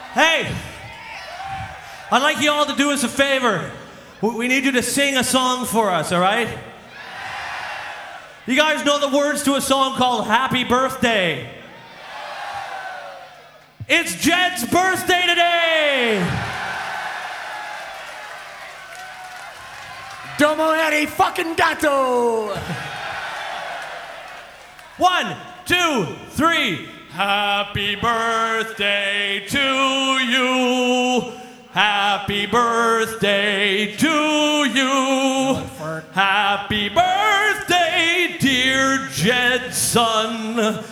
Hey, I'd like you all to do us a favor. We need you to sing a song for us, all right? You guys know the words to a song called Happy Birthday. It's Jed's birthday today! Domo eri fucking gato! 1, 2, 3. Happy birthday to you. Happy birthday to you. Happy birthday, dear Jed's son.